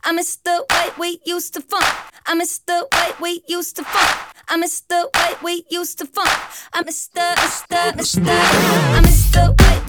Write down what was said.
I miss the way we used to funk. I miss the way we used to funk. I miss the way we used to funk. I miss the, I miss the way